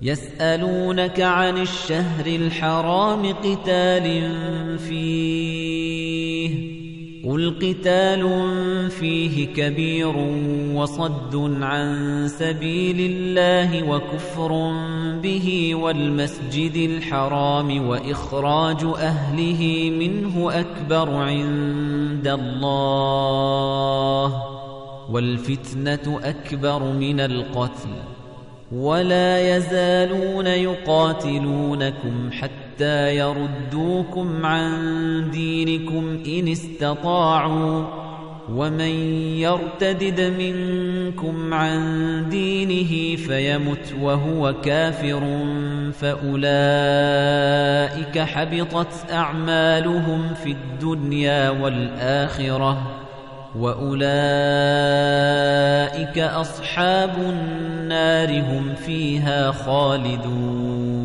يسألونك عن الشهر الحرام قتال فيه قل قتال فيه كبير وصد عن سبيل الله وكفر به والمسجد الحرام وإخراج أهله منه أكبر عند الله والفتنة أكبر من القتل ولا يزالون يقاتلونكم حتى يردوكم عن دينكم إن استطاعوا ومن يرتدد منكم عن دينه فيمت وهو كافر فأولئك حبطت أعمالهم في الدنيا والآخرة وأولئك أصحاب النار هم فيها خالدون